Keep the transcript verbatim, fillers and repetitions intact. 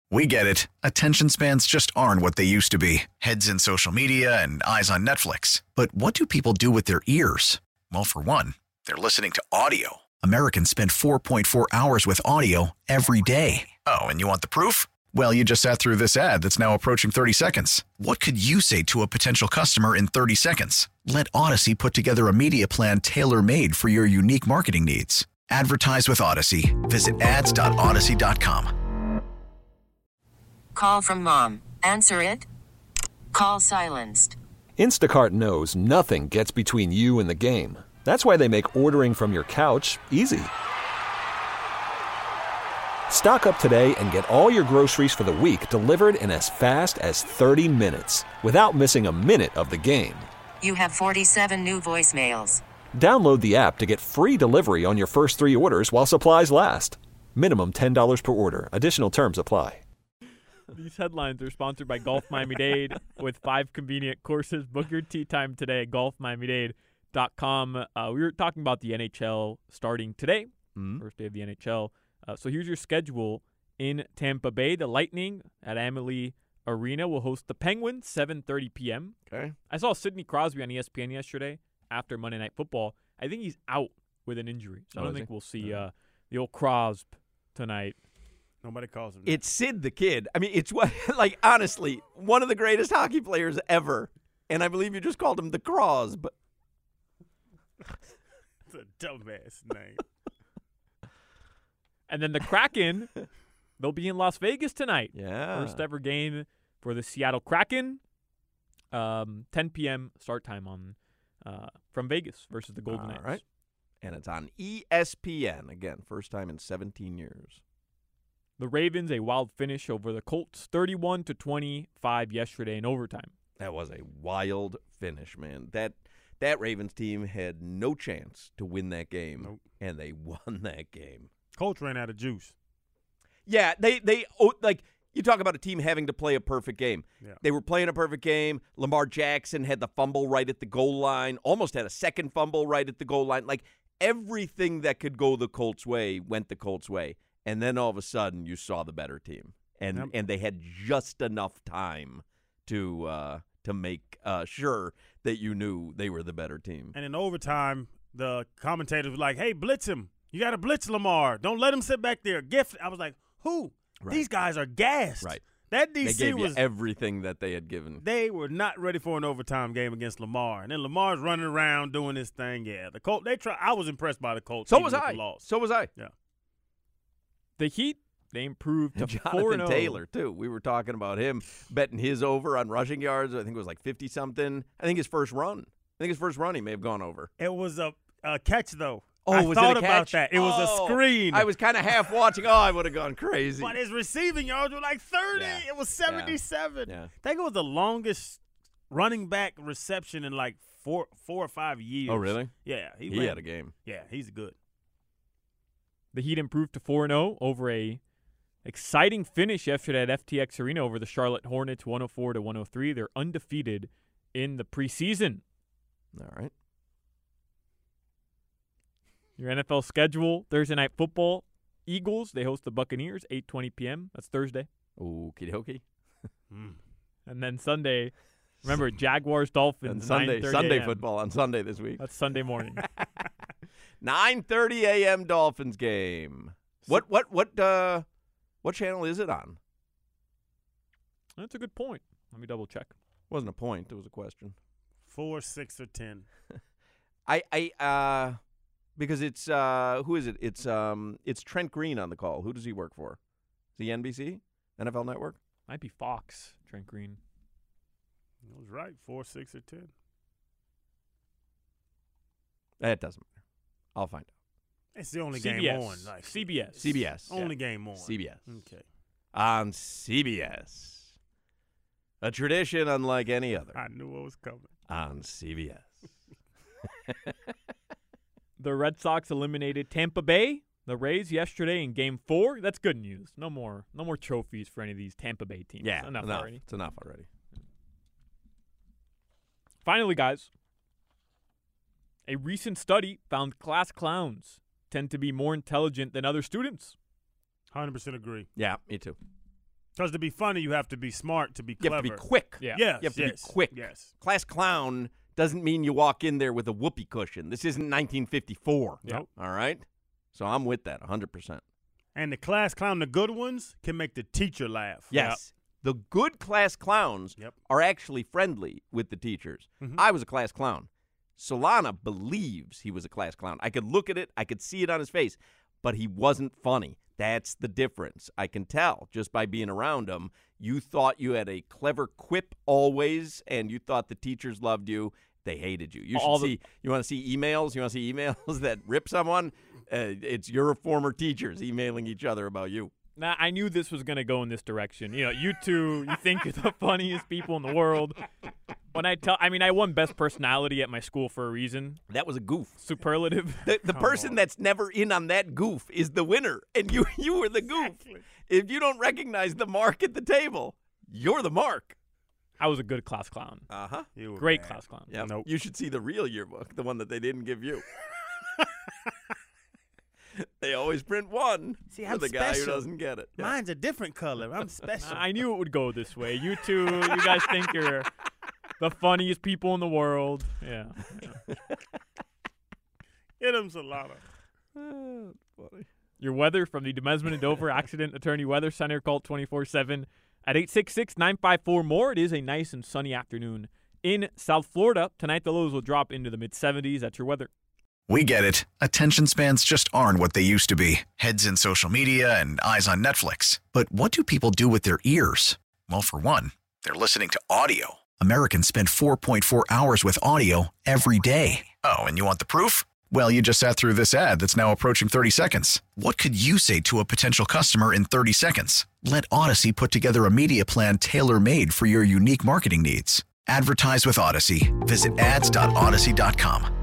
We get it. Attention spans just aren't what they used to be. Heads in social media and eyes on Netflix. But what do people do with their ears? Well, for one, they're listening to audio. Americans spend four point four hours with audio every day. Oh, and you want the proof? Well, you just sat through this ad that's now approaching thirty seconds. What could you say to a potential customer in thirty seconds? Let Odyssey put together a media plan tailor-made for your unique marketing needs. Advertise with Odyssey. Visit ads dot odyssey dot com. Call from mom. Answer it. Call silenced. Instacart knows nothing gets between you and the game. That's why they make ordering from your couch easy. Stock up today and get all your groceries for the week delivered in as fast as thirty minutes without missing a minute of the game. You have forty-seven new voicemails. Download the app to get free delivery on your first three orders while supplies last. Minimum ten dollars per order. Additional terms apply. These headlines are sponsored by Golf Miami-Dade with five convenient courses. Book your tee time today at golf miami dade dot com. Uh, we were talking about the N H L starting today, mm-hmm. first day of the N H L. Uh, so here's your schedule in Tampa Bay. The Lightning at Amalie Arena will host the Penguins, seven thirty p.m. Okay. I saw Sidney Crosby on E S P N yesterday after Monday Night Football. I think he's out with an injury, so oh, I don't think he? we'll see uh, the old Crosby tonight. Nobody calls him that. It's Sid the Kid. I mean, it's what, like, honestly, one of the greatest hockey players ever. And I believe you just called him the Crosby. It's a dumbass name. And then the Kraken, they'll be in Las Vegas tonight. Yeah. First ever game for the Seattle Kraken. Um, ten p.m. start time on uh, from Vegas versus the Golden Knights. All right. And it's on E S P N. Again, first time in seventeen years. The Ravens, a wild finish over the Colts, thirty-one to twenty-five yesterday in overtime. That was a wild finish, man. That that Ravens team had no chance to win that game, nope. and they won that game. Colts ran out of juice. Yeah, they they oh, like you talk about a team having to play a perfect game. Yeah. They were playing a perfect game. Lamar Jackson had the fumble right at the goal line, almost had a second fumble right at the goal line. Like everything that could go the Colts' way went the Colts' way. And then all of a sudden, you saw the better team, and yep. and they had just enough time to uh, to make uh, sure that you knew they were the better team. And in overtime, the commentators were like, "Hey, blitz him! You got to blitz Lamar. Don't let him sit back there." Gift. I was like, "Who? Right. These guys are gassed." Right. That D they C gave was you everything that they had given. They were not ready for an overtime game against Lamar, and then Lamar's running around doing his thing. Yeah, the Colts. They try. I was impressed by the Colts. So was with I. The loss. So was I. Yeah. The Heat, they improved to and four Jonathan and oh. Taylor, too. We were talking about him betting his over on rushing yards. I think it was like fifty-something. I think his first run. I think his first run he may have gone over. It was a, a catch, though. Oh, I was thought it a about catch? that. It oh, was a screen. I was kind of half watching. Oh, I would have gone crazy. But his receiving yards were like thirty. Yeah. It was seventy-seven. Yeah. Yeah. I think it was the longest running back reception in like four four or five years. Oh, really? Yeah. He, He, he ran, had a game. Yeah, he's good. The Heat improved to four and oh over a exciting finish yesterday at F T X Arena over the Charlotte Hornets, one oh four to one oh three. They're undefeated in the preseason. All right. Your N F L schedule, Thursday Night Football, Eagles, they host the Buccaneers, eight twenty p.m. That's Thursday. Okie dokie. Mm. And then Sunday, remember, Jaguars, Dolphins, And Sunday, Sunday football on Sunday this week. That's Sunday morning. nine thirty a.m. Dolphins game. What what what uh what channel is it on? That's a good point. Let me double check. Wasn't a point, it was a question. Four, six, or ten. I I uh because it's uh who is it? It's um it's Trent Green on the call. Who does he work for? Is he N B C? N F L Network? Might be Fox, Trent Green. It was right. Four, six, or ten. It doesn't matter. I'll find out. It's the only C B S. game on. Like C B S. C B S. Only yeah. game on. C B S. Okay. On C B S. A tradition unlike any other. I knew what was coming. On C B S. The Red Sox eliminated Tampa Bay, the Rays, yesterday in Game Four. That's good news. No more, no more trophies for any of these Tampa Bay teams. Yeah, enough enough. already. It's enough already. Finally, guys, a recent study found class clowns tend to be more intelligent than other students. one hundred percent agree. Yeah, me too. Because to be funny, you have to be smart to be You clever. have to be quick. Yeah. Yes, You have to yes, be quick. Yes. Class clown doesn't mean you walk in there with a whoopee cushion. This isn't nineteen fifty-four. Nope. All right? So I'm with that one hundred percent. And the class clown, the good ones, can make the teacher laugh. Yes. The good class clowns Yep. are actually friendly with the teachers. Mhm. I was a class clown. Solana believes he was a class clown. I could look at it. I could see it on his face. But he wasn't funny. That's the difference. I can tell just by being around him. You thought you had a clever quip always, and you thought the teachers loved you. They hated you. You should All the- see. You want to see emails? You want to see emails that rip someone? Uh, it's your former teachers emailing each other about you. Nah, I knew this was going to go in this direction. You know, you two, you think you're the funniest people in the world. When I tell, I mean, I won best personality at my school for a reason. That was a goof. Superlative. The, the person that's never in on that goof is the winner, and you you were the goof. If you don't recognize the mark at the table, you're the mark. I was a good class clown. Uh huh. You were Great bad. class clown. Yeah. Nope. You should see the real yearbook, the one that they didn't give you. They always print one See, for I'm the guy who special. doesn't get it. Yeah. Mine's a different color. I'm special. I knew it would go this way. You two, you guys think you're the funniest people in the world. Yeah. yeah. Hit him, Solana. Oh, funny. Your weather from the Demesman and Dover Accident Attorney Weather Center. Call twenty-four seven at eight six six, nine five four, more. It is a nice and sunny afternoon in South Florida. Tonight, the lows will drop into the mid seventies. That's your weather. We get it. Attention spans just aren't what they used to be. Heads in social media and eyes on Netflix. But what do people do with their ears? Well, for one, they're listening to audio. Americans spend four point four hours with audio every day. Oh, and you want the proof? Well, you just sat through this ad that's now approaching thirty seconds. What could you say to a potential customer in thirty seconds? Let Odyssey put together a media plan tailor-made for your unique marketing needs. Advertise with Odyssey. Visit ads dot odyssey dot com.